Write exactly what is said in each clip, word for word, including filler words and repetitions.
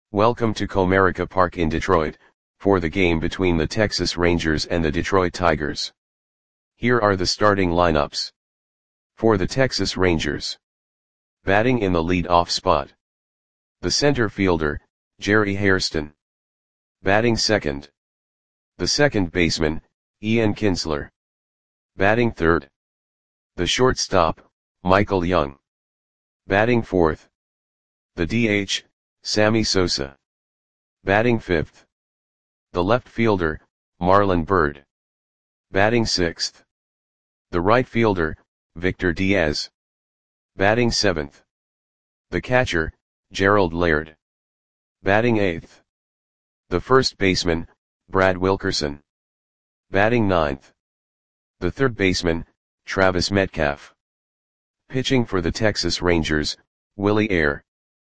Welcome to Comerica Park in Detroit, for the game between the Texas Rangers and the Detroit Tigers. Here are the starting lineups. For the Texas Rangers. Batting in the lead-off spot. The center fielder, Jerry Hairston. Batting second. The second baseman, Ian Kinsler. Batting third. The shortstop, Michael Young. Batting fourth. The D H, Sammy Sosa. Batting fifth. The left fielder, Marlon Byrd. Batting sixth. The right fielder, Victor Diaz. Batting seventh. The catcher, Gerald Laird. Batting eighth. The first baseman, Brad Wilkerson. Batting ninth. The third baseman, Travis Metcalf. Pitching for the Texas Rangers, Willie Ayre.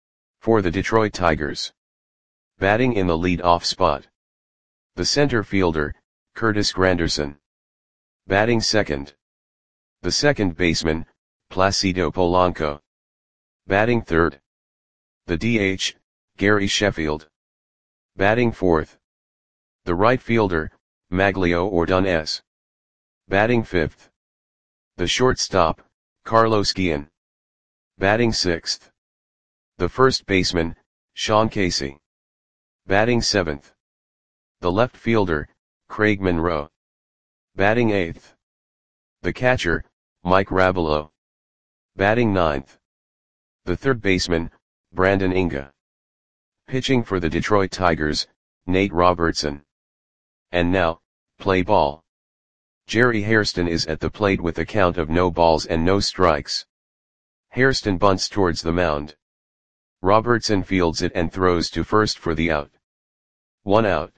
For the Detroit Tigers. Batting in the lead-off spot. The center fielder, Curtis Granderson. Batting second. The second baseman, Placido Polanco. Batting third. The D H, Gary Sheffield. Batting fourth. The right fielder, Maglio Ordonez. Batting fifth. The shortstop, Carlos Guillen. Batting sixth. The first baseman, Sean Casey. Batting seventh. The left fielder, Craig Monroe. Batting eighth. The catcher, Mike Rabelo. Batting ninth. The third baseman, Brandon Inga. Pitching for the Detroit Tigers, Nate Robertson. And now, play ball. Jerry Hairston is at the plate with a count of no balls and no strikes. Hairston bunts towards the mound. Robertson fields it and throws to first for the out. One out.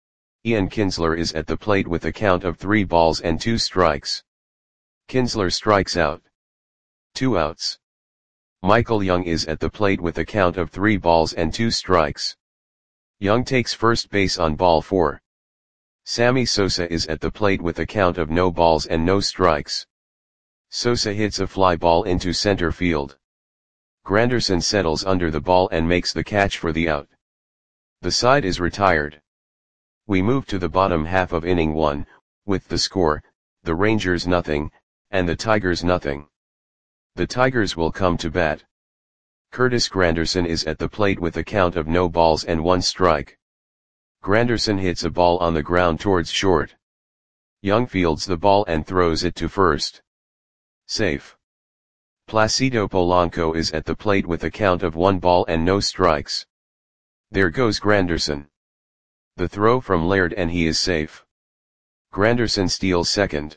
Ian Kinsler is at the plate with a count of three balls and two strikes. Kinsler strikes out. Two outs. Michael Young is at the plate with a count of three balls and two strikes. Young takes first base on ball four. Sammy Sosa is at the plate with a count of no balls and no strikes. Sosa hits a fly ball into center field. Granderson settles under the ball and makes the catch for the out. The side is retired. We move to the bottom half of inning one, with the score, the Rangers nothing, and the Tigers nothing. The Tigers will come to bat. Curtis Granderson is at the plate with a count of no balls and one strike. Granderson hits a ball on the ground towards short. Young fields the ball and throws it to first. Safe. Placido Polanco is at the plate with a count of one ball and no strikes. There goes Granderson. The throw from Laird and he is safe. Granderson steals second.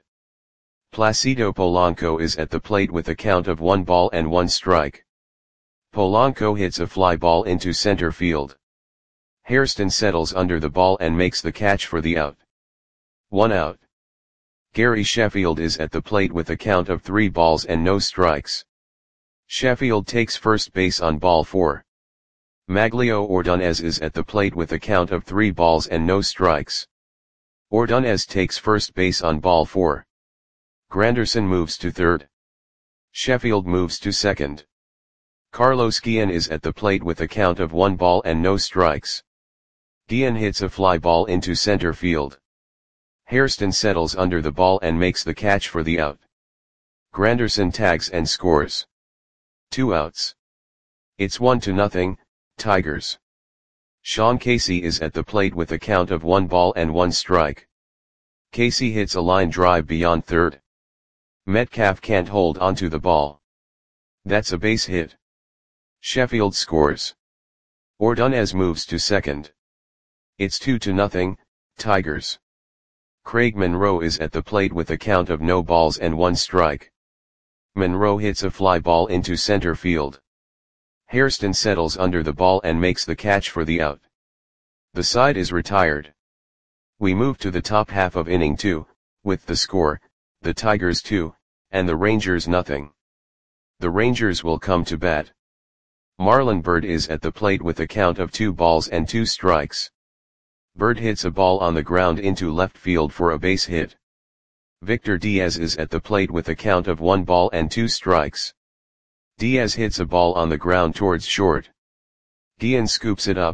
Placido Polanco is at the plate with a count of one ball and one strike. Polanco hits a fly ball into center field. Hairston settles under the ball and makes the catch for the out. One out. Gary Sheffield is at the plate with a count of three balls and no strikes. Sheffield takes first base on ball four. Maglio Ordonez is at the plate with a count of three balls and no strikes. Ordonez takes first base on ball four. Granderson moves to third. Sheffield moves to second. Carlos Guillen is at the plate with a count of one ball and no strikes. Guillen hits a fly ball into center field. Hairston settles under the ball and makes the catch for the out. Granderson tags and scores. Two outs. It's one to nothing, Tigers. Sean Casey is at the plate with a count of one ball and one strike. Casey hits a line drive beyond third. Metcalf can't hold onto the ball. That's a base hit. Sheffield scores. Ordonez moves to second. It's two to nothing, Tigers. Craig Monroe is at the plate with a count of no balls and one strike. Monroe hits a fly ball into center field. Hairston settles under the ball and makes the catch for the out. The side is retired. We move to the top half of inning two, with the score, the Tigers two, and the Rangers nothing. The Rangers will come to bat. Marlon Byrd is at the plate with a count of two balls and two strikes. Byrd hits a ball on the ground into left field for a base hit. Victor Diaz is at the plate with a count of one ball and two strikes. Diaz hits a ball on the ground towards short. Guillen scoops it up,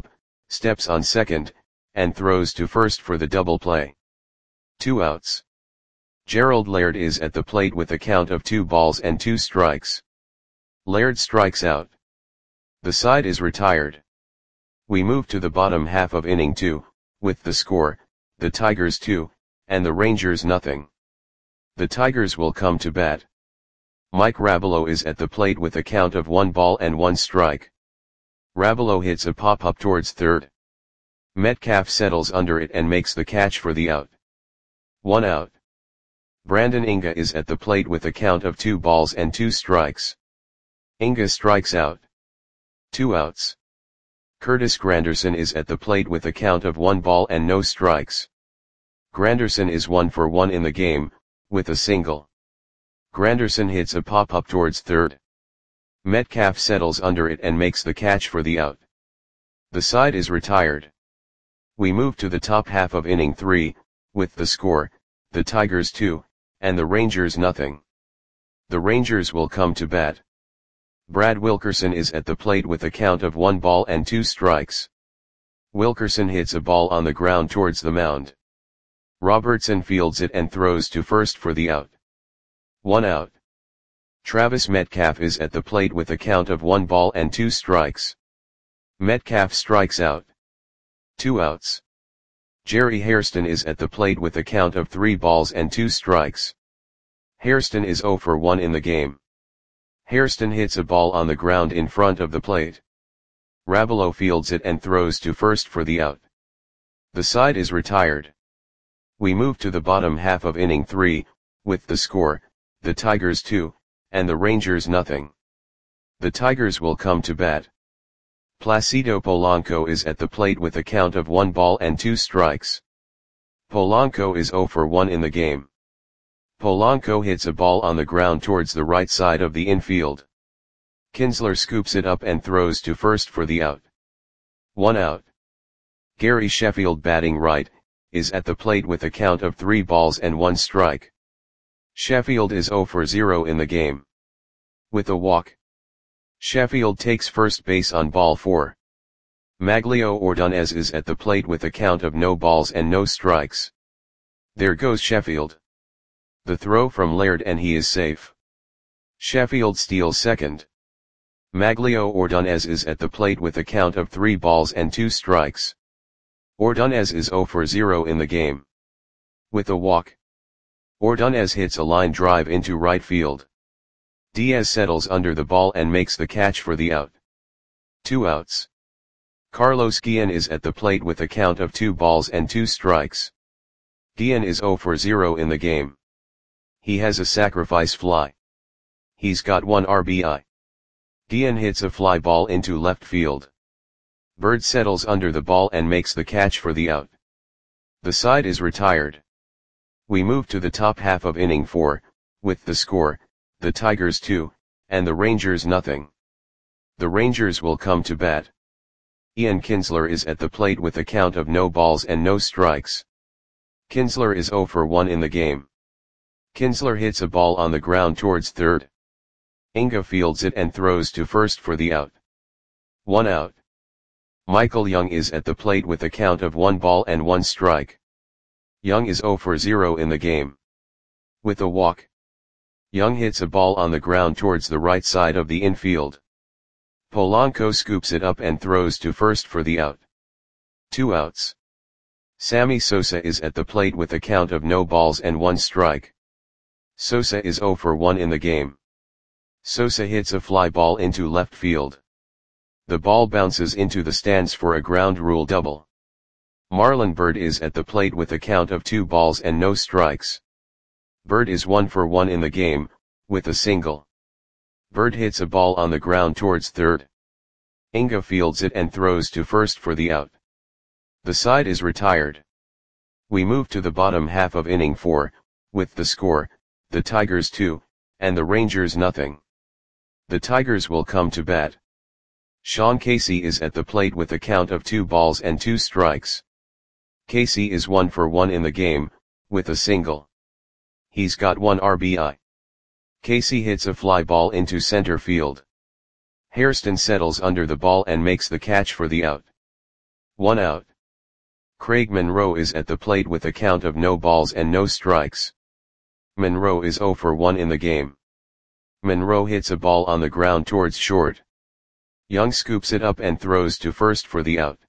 steps on second, and throws to first for the double play. Two outs. Gerald Laird is at the plate with a count of two balls and two strikes. Laird strikes out. The side is retired. We move to the bottom half of inning two, with the score, the Tigers two, and the Rangers nothing. The Tigers will come to bat. Mike Rabelo is at the plate with a count of one ball and one strike. Rabelo hits a pop-up towards third. Metcalf settles under it and makes the catch for the out. One out. Brandon Inga is at the plate with a count of two balls and two strikes. Inga strikes out. Two outs. Curtis Granderson is at the plate with a count of one ball and no strikes. Granderson is one for one in the game, with a single. Granderson hits a pop-up towards third. Metcalf settles under it and makes the catch for the out. The side is retired. We move to the top half of inning three, with the score, the Tigers two, and the Rangers nothing. The Rangers will come to bat. Brad Wilkerson is at the plate with a count of one ball and two strikes. Wilkerson hits a ball on the ground towards the mound. Robertson fields it and throws to first for the out. One out. Travis Metcalf is at the plate with a count of one ball and two strikes. Metcalf strikes out. Two outs. Jerry Hairston is at the plate with a count of three balls and two strikes. Hairston is zero for one in the game. Hairston hits a ball on the ground in front of the plate. Rabelo fields it and throws to first for the out. The side is retired. We move to the bottom half of inning three, with the score, the Tigers two, and the Rangers nothing. The Tigers will come to bat. Placido Polanco is at the plate with a count of one ball and two strikes. Polanco is zero for one in the game. Polanco hits a ball on the ground towards the right side of the infield. Kinsler scoops it up and throws to first for the out. One out. Gary Sheffield, batting right, is at the plate with a count of three balls and one strike. Sheffield is zero for zero in the game. With a walk. Sheffield takes first base on ball four. Maglio Ordonez is at the plate with a count of no balls and no strikes. There goes Sheffield. The throw from Laird and he is safe. Sheffield steals second. Maglio Ordonez is at the plate with a count of three balls and two strikes. Ordonez is zero for zero in the game. With a walk. Ordonez hits a line drive into right field. Diaz settles under the ball and makes the catch for the out. Two outs. Carlos Guillen is at the plate with a count of two balls and two strikes. Guillen is zero for zero in the game. He has a sacrifice fly. He's got one R B I. Guillen hits a fly ball into left field. Bird settles under the ball and makes the catch for the out. The side is retired. We move to the top half of inning four, with the score, the Tigers two, and the Rangers nothing. The Rangers will come to bat. Ian Kinsler is at the plate with a count of no balls and no strikes. Kinsler is zero for one in the game. Kinsler hits a ball on the ground towards third. Inga fields it and throws to first for the out. One out. Michael Young is at the plate with a count of one ball and one strike. Young is zero for zero in the game. With a walk. Young hits a ball on the ground towards the right side of the infield. Polanco scoops it up and throws to first for the out. Two outs. Sammy Sosa is at the plate with a count of no balls and one strike. Sosa is zero for one in the game. Sosa hits a fly ball into left field. The ball bounces into the stands for a ground rule double. Marlon Byrd is at the plate with a count of two balls and no strikes. Byrd is one for one in the game, with a single. Byrd hits a ball on the ground towards third. Inga fields it and throws to first for the out. The side is retired. We move to the bottom half of inning four, with the score, the Tigers two, and the Rangers nothing. The Tigers will come to bat. Sean Casey is at the plate with a count of two balls and two strikes. Casey is one for one in the game, with a single. He's got one R B I. Casey hits a fly ball into center field. Hairston settles under the ball and makes the catch for the out. One out. Craig Monroe is at the plate with a count of no balls and no strikes. Monroe is zero for one in the game. Monroe hits a ball on the ground towards short. Young scoops it up and throws to first for the out.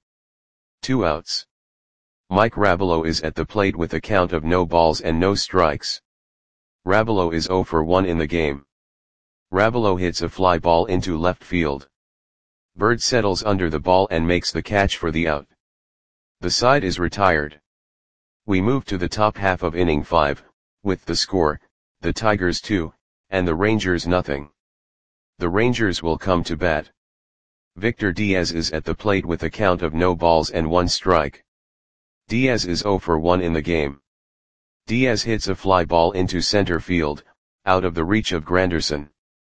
Two outs. Mike Rabelow is at the plate with a count of no balls and no strikes. Rabelow is zero for one in the game. Rabelow hits a fly ball into left field. Bird settles under the ball and makes the catch for the out. The side is retired. We move to the top half of inning five, with the score, the Tigers two, and the Rangers nothing. The Rangers will come to bat. Victor Diaz is at the plate with a count of no balls and one strike. Diaz is zero for one in the game. Diaz hits a fly ball into center field, out of the reach of Granderson.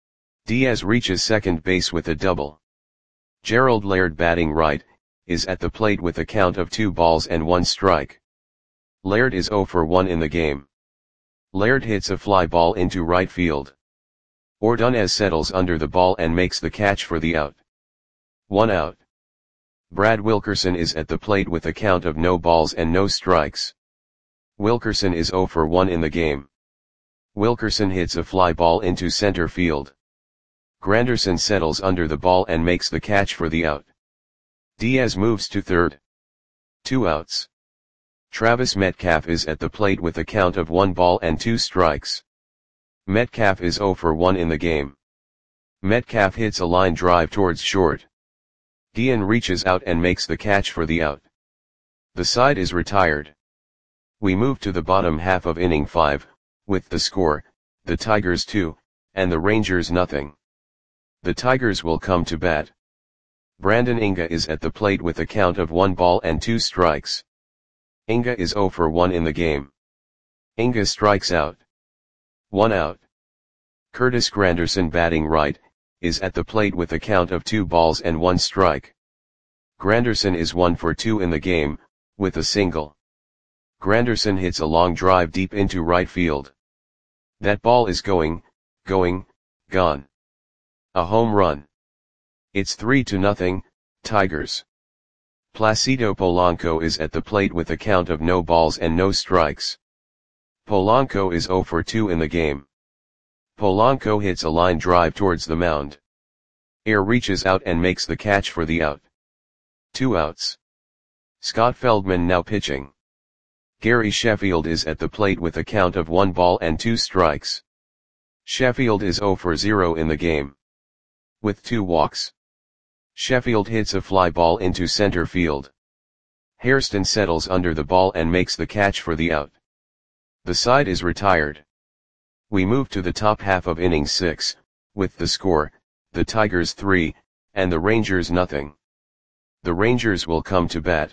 Diaz reaches second base with a double. Gerald Laird, batting right, is at the plate with a count of two balls and one strike. Laird is zero for one in the game. Laird hits a fly ball into right field. Ordonez settles under the ball and makes the catch for the out. One out. Brad Wilkerson is at the plate with a count of no balls and no strikes. Wilkerson is zero for one in the game. Wilkerson hits a fly ball into center field. Granderson settles under the ball and makes the catch for the out. Diaz moves to third. Two outs. Travis Metcalf is at the plate with a count of one ball and two strikes. Metcalf is zero for one in the game. Metcalf hits a line drive towards short. Guillen reaches out and makes the catch for the out. The side is retired. We move to the bottom half of inning five, with the score, the Tigers two, and the Rangers nothing. The Tigers will come to bat. Brandon Inga is at the plate with a count of one ball and two strikes. Inga is zero for one in the game. Inga strikes out. One out. Curtis Granderson, batting right, is at the plate with a count of two balls and one strike. Granderson is one for two in the game, with a single. Granderson hits a long drive deep into right field. That ball is going, going, gone. A home run. It's three to nothing, Tigers. Placido Polanco is at the plate with a count of no balls and no strikes. Polanco is zero for two in the game. Polanco hits a line drive towards the mound. Air reaches out and makes the catch for the out. Two outs. Scott Feldman now pitching. Gary Sheffield is at the plate with a count of one ball and two strikes. Sheffield is zero for zero in the game. With two walks. Sheffield hits a fly ball into center field. Hairston settles under the ball and makes the catch for the out. The side is retired. We move to the top half of inning six, with the score, the Tigers three, and the Rangers nothing. The Rangers will come to bat.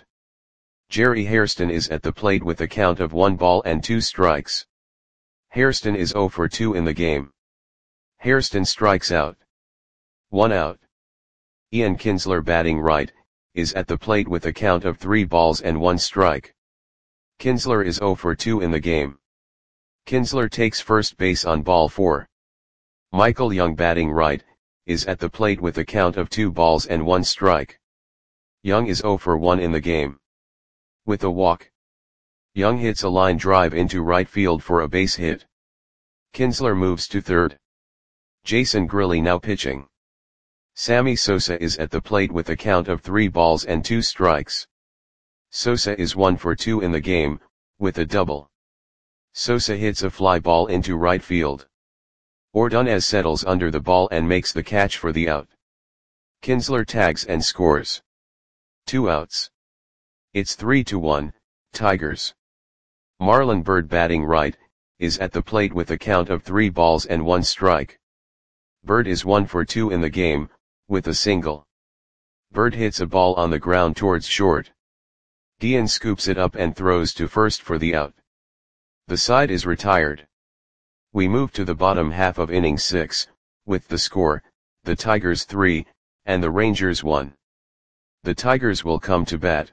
Jerry Hairston is at the plate with a count of one ball and two strikes. Hairston is zero for two in the game. Hairston strikes out. One out. Ian Kinsler, batting right, is at the plate with a count of three balls and one strike. Kinsler is zero for two in the game. Kinsler takes first base on ball four. Michael Young, batting right, is at the plate with a count of two balls and one strike. Young is zero for one in the game. With a walk. Young hits a line drive into right field for a base hit. Kinsler moves to third. Jason Grilli now pitching. Sammy Sosa is at the plate with a count of three balls and two strikes. Sosa is one for two in the game, with a double. Sosa hits a fly ball into right field. Ordonez settles under the ball and makes the catch for the out. Kinsler tags and scores. Two outs. It's three to one, Tigers. Marlon Byrd, batting right, is at the plate with a count of three balls and one strike. Byrd is one for two in the game, with a single. Byrd hits a ball on the ground towards short. Guillen scoops it up and throws to first for the out. The side is retired. We move to the bottom half of inning six, with the score, the Tigers three, and the Rangers one. The Tigers will come to bat.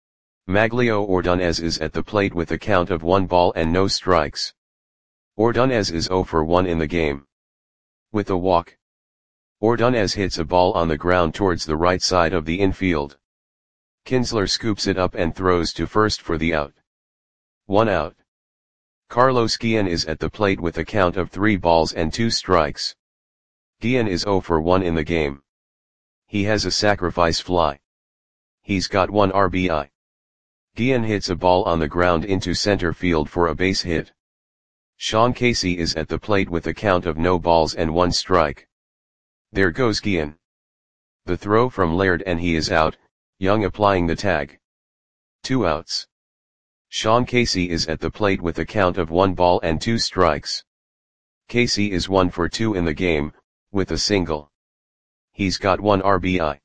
Maglio Ordonez is at the plate with a count of one ball and no strikes. Ordonez is zero for one in the game. With a walk. Ordonez hits a ball on the ground towards the right side of the infield. Kinsler scoops it up and throws to first for the out. One out. Carlos Guillen is at the plate with a count of three balls and two strikes. Guillen is zero for one in the game. He has a sacrifice fly. He's got one R B I. Guillen hits a ball on the ground into center field for a base hit. Sean Casey is at the plate with a count of no balls and one strike. There goes Guillen. The throw from Laird and he is out, Young applying the tag. Two outs. Sean Casey is at the plate with a count of one ball and two strikes. Casey is one for two in the game, with a single. He's got one R B I.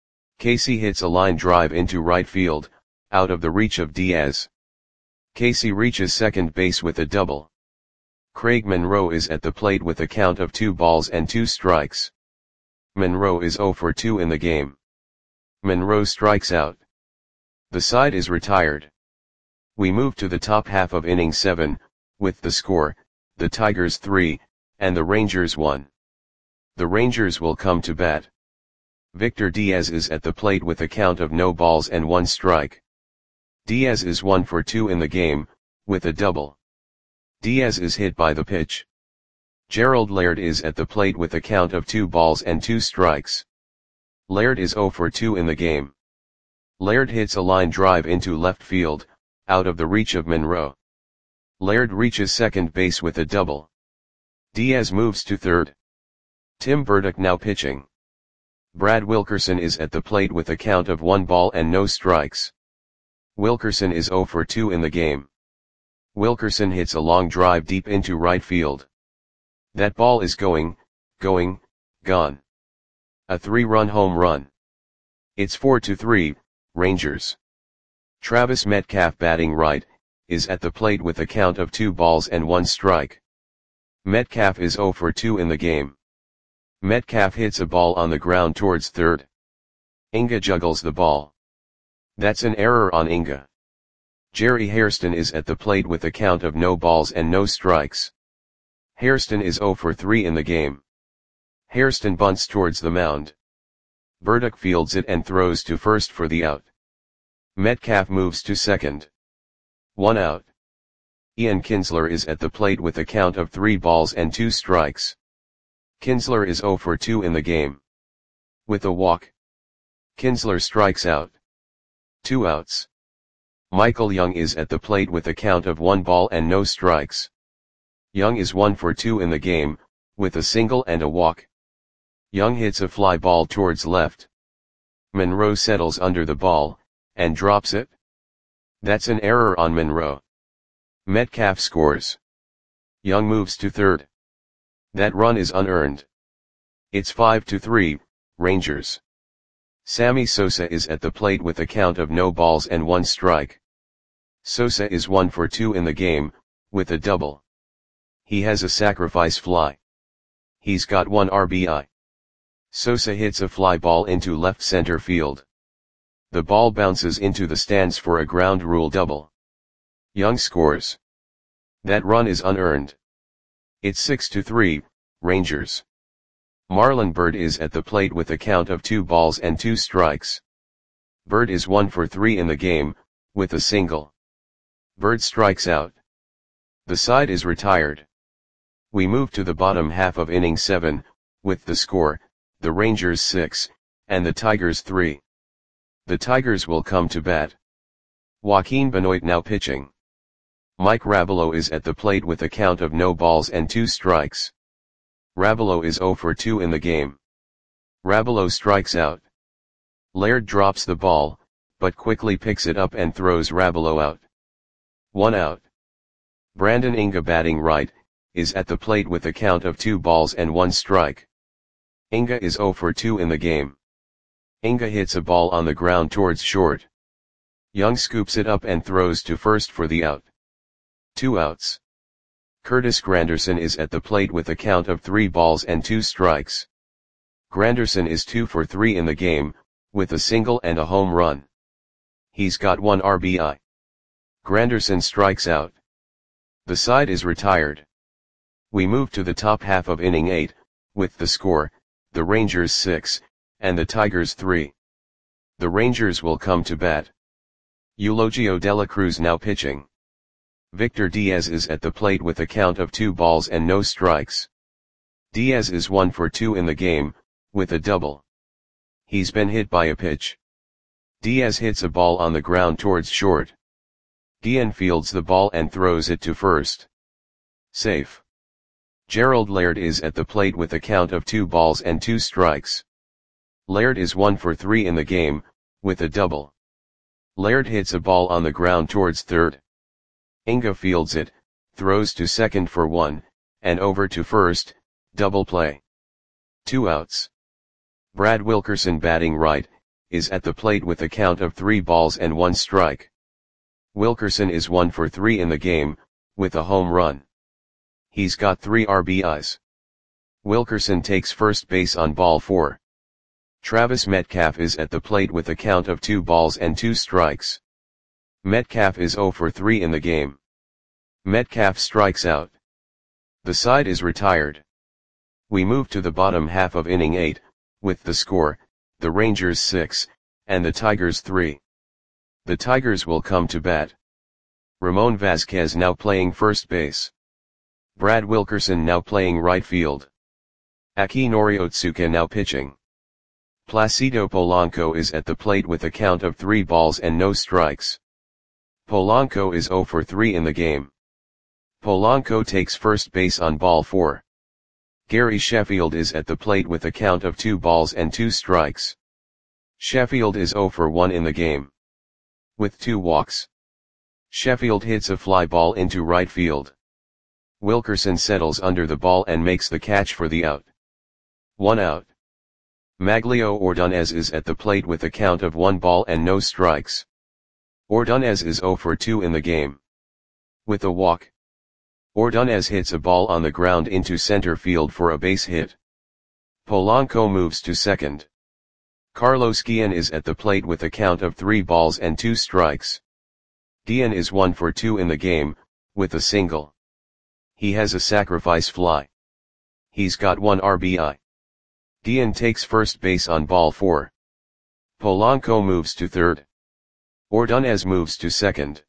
Casey hits a line drive into right field, out of the reach of Diaz. Casey reaches second base with a double. Craig Monroe is at the plate with a count of two balls and two strikes. Monroe is zero for two in the game. Monroe strikes out. The side is retired. We move to the top half of inning seven, with the score, the Tigers three, and the Rangers one. The Rangers will come to bat. Victor Diaz is at the plate with a count of no balls and one strike. Diaz is one for two in the game, with a double. Diaz is hit by the pitch. Gerald Laird is at the plate with a count of two balls and two strikes. Laird is zero for two in the game. Laird hits a line drive into left field, out of the reach of Monroe. Laird reaches second base with a double. Diaz moves to third. Tim Burdick now pitching. Brad Wilkerson is at the plate with a count of one ball and no strikes. Wilkerson is zero for two in the game. Wilkerson hits a long drive deep into right field. That ball is going, going, gone. A three-run home run. It's four to three, Rangers. Travis Metcalf batting right, is at the plate with a count of two balls and one strike. Metcalf is zero for two in the game. Metcalf hits a ball on the ground towards third. Inga juggles the ball. That's an error on Inga. Jerry Hairston is at the plate with a count of no balls and no strikes. Hairston is zero for three in the game. Hairston bunts towards the mound. Burdick fields it and throws to first for the out. Metcalf moves to second. One out. Ian Kinsler is at the plate with a count of three balls and two strikes. Kinsler is zero for two in the game. With a walk. Kinsler strikes out. Two outs. Michael Young is at the plate with a count of one ball and no strikes. Young is one for two in the game, with a single and a walk. Young hits a fly ball towards left. Monroe settles under the ball, and drops it. That's an error on Monroe. Metcalf scores. Young moves to third. That run is unearned. It's five to three, Rangers. Sammy Sosa is at the plate with a count of no balls and one strike. Sosa is one for two in the game, with a double. He has a sacrifice fly. He's got one R B I. Sosa hits a fly ball into left center field. The ball bounces into the stands for a ground rule double. Young scores. That run is unearned. It's six to three, Rangers. Marlon Byrd is at the plate with a count of two balls and two strikes. Byrd is one for three in the game, with a single. Byrd strikes out. The side is retired. We move to the bottom half of inning seven, with the score, the Rangers six, and the Tigers three. The Tigers will come to bat. Joaquin Benoit now pitching. Mike Ravelo is at the plate with a count of no balls and two strikes. Ravelo is zero for two in the game. Ravelo strikes out. Laird drops the ball, but quickly picks it up and throws Ravelo out. One out. Brandon Inga batting right, is at the plate with a count of two balls and one strike. Inga is zero for two in the game. Inga hits a ball on the ground towards short. Young scoops it up and throws to first for the out. Two outs. Curtis Granderson is at the plate with a count of three balls and two strikes. Granderson is two for three in the game, with a single and a home run. He's got one R B I. Granderson strikes out. The side is retired. We move to the top half of inning eight, with the score, the Rangers six, and the Tigers three. The Rangers will come to bat. Eulogio de la Cruz now pitching. Victor Diaz is at the plate with a count of two balls and no strikes. Diaz is one for two in the game, with a double. He's been hit by a pitch. Diaz hits a ball on the ground towards short. Guillen fields the ball and throws it to first. Safe. Gerald Laird is at the plate with a count of two balls and two strikes. Laird is one for three in the game, with a double. Laird hits a ball on the ground towards third. Inga fields it, throws to second for one, and over to first, double play. Two outs. Brad Wilkerson batting right, is at the plate with a count of three balls and one strike. Wilkerson is one for three in the game, with a home run. He's got three R B Is. Wilkerson takes first base on ball four. Travis Metcalf is at the plate with a count of two balls and two strikes. Metcalf is zero for three in the game. Metcalf strikes out. The side is retired. We move to the bottom half of inning eight, with the score, the Rangers six, and the Tigers three. The Tigers will come to bat. Ramon Vasquez now playing first base. Brad Wilkerson now playing right field. Akinori Otsuka now pitching. Placido Polanco is at the plate with a count of three balls and no strikes. Polanco is zero for three in the game. Polanco takes first base on ball four. Gary Sheffield is at the plate with a count of two balls and two strikes. Sheffield is zero for one in the game. With two walks. Sheffield hits a fly ball into right field. Wilkerson settles under the ball and makes the catch for the out. One out. Maglio Ordonez is at the plate with a count of one ball and no strikes. Ordonez is zero for two in the game. With a walk. Ordonez hits a ball on the ground into center field for a base hit. Polanco moves to second. Carlos Guillen is at the plate with a count of three balls and two strikes. Guillen is one for two in the game, with a single. He has a sacrifice fly. He's got one R B I. Guillen takes first base on ball four. Polanco moves to third. Ordonez moves to second.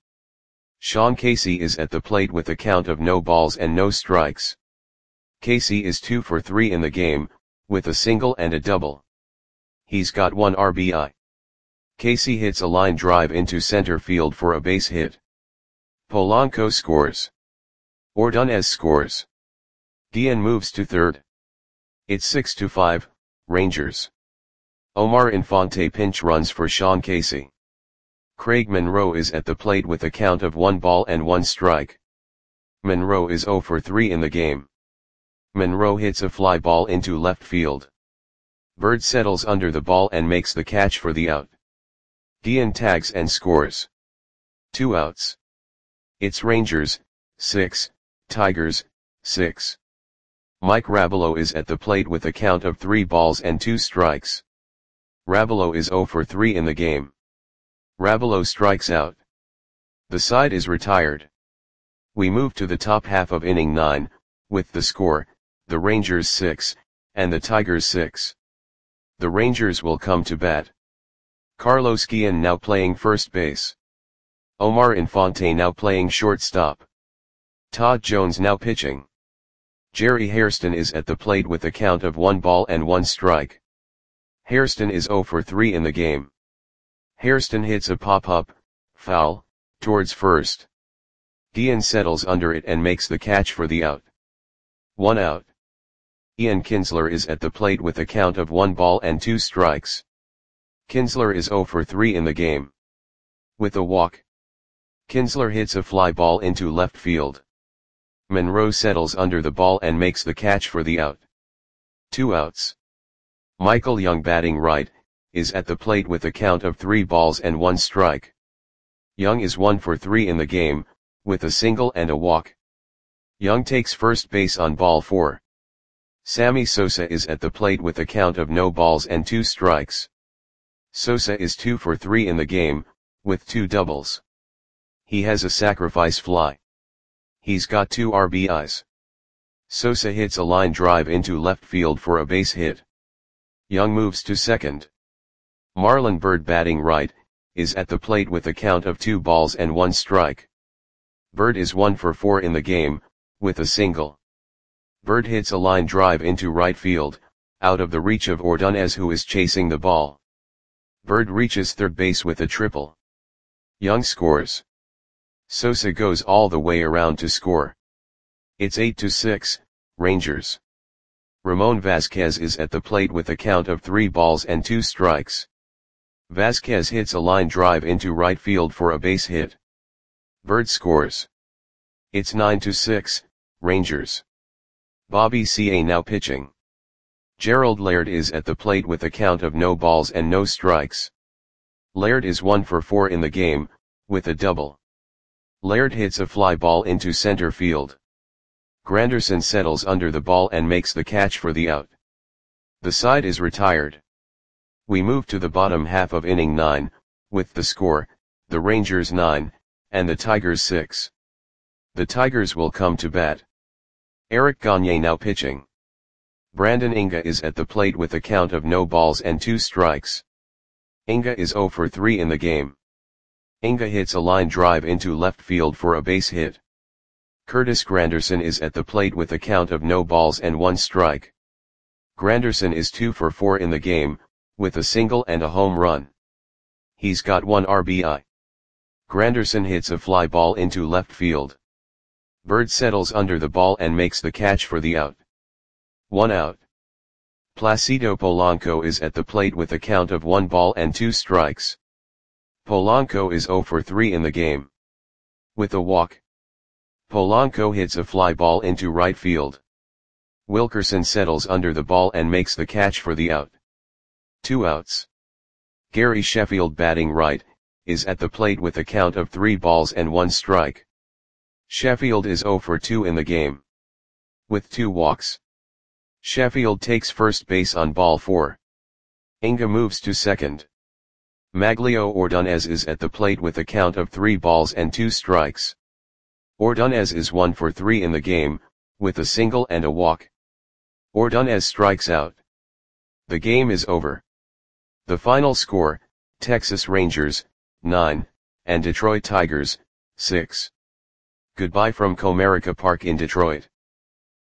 Sean Casey is at the plate with a count of no balls and no strikes. Casey is two for three in the game, with a single and a double. He's got one R B I. Casey hits a line drive into center field for a base hit. Polanco scores. Ordonez scores. Guillen moves to third. It's six to five, Rangers. Omar Infante pinch runs for Sean Casey. Craig Monroe is at the plate with a count of one ball and one strike. Monroe is zero for three in the game. Monroe hits a fly ball into left field. Bird settles under the ball and makes the catch for the out. Guillen tags and scores. Two outs. It's Rangers, six, Tigers, six. Mike Rabelo is at the plate with a count of three balls and two strikes. Rabelo is zero for three in the game. Rabelo strikes out. The side is retired. We move to the top half of inning nine, with the score, the Rangers six, and the Tigers six. The Rangers will come to bat. Carlos Guillen now playing first base. Omar Infante now playing shortstop. Todd Jones now pitching. Jerry Hairston is at the plate with a count of one ball and one strike. Hairston is zero for three in the game. Hairston hits a pop-up, foul, towards first. Guillen settles under it and makes the catch for the out. One out. Ian Kinsler is at the plate with a count of one ball and two strikes. Kinsler is zero for three in the game. With a walk. Kinsler hits a fly ball into left field. Monroe settles under the ball and makes the catch for the out. Two outs. Michael Young batting right, is at the plate with a count of three balls and one strike. Young is one for three in the game, with a single and a walk. Young takes first base on ball four. Sammy Sosa is at the plate with a count of no balls and two strikes. Sosa is two for three in the game, with two doubles. He has a sacrifice fly. He's got two R B Is. Sosa hits a line drive into left field for a base hit. Young moves to second. Marlon Byrd batting right, is at the plate with a count of two balls and one strike. Byrd is one for four in the game, with a single. Byrd hits a line drive into right field, out of the reach of Ordonez, who is chasing the ball. Byrd reaches third base with a triple. Young scores. Sosa goes all the way around to score. It's eight to six, Rangers. Ramon Vasquez is at the plate with a count of three balls and two strikes. Vasquez hits a line drive into right field for a base hit. Byrd scores. It's nine to six, Rangers. Bobby C A now pitching. Gerald Laird is at the plate with a count of no balls and no strikes. Laird is one for four in the game, with a double. Laird hits a fly ball into center field. Granderson settles under the ball and makes the catch for the out. The side is retired. We move to the bottom half of inning nine, with the score, the Rangers nine, and the Tigers six. The Tigers will come to bat. Eric Gagne now pitching. Brandon Inga is at the plate with a count of no balls and two strikes. Inga is zero for three in the game. Inga hits a line drive into left field for a base hit. Curtis Granderson is at the plate with a count of no balls and one strike. Granderson is two for four in the game, with a single and a home run. He's got one R B I. Granderson hits a fly ball into left field. Byrd settles under the ball and makes the catch for the out. One out. Placido Polanco is at the plate with a count of one ball and two strikes. Polanco is zero for three in the game. With a walk. Polanco hits a fly ball into right field. Wilkerson settles under the ball and makes the catch for the out. Two outs. Gary Sheffield batting right, is at the plate with a count of three balls and one strike. Sheffield is zero for two in the game. With two walks. Sheffield takes first base on ball four. Inga moves to second. Maglio Ordonez is at the plate with a count of three balls and two strikes. Ordonez is one for three in the game, with a single and a walk. Ordonez strikes out. The game is over. The final score, Texas Rangers, nine, and Detroit Tigers, six. Goodbye from Comerica Park in Detroit.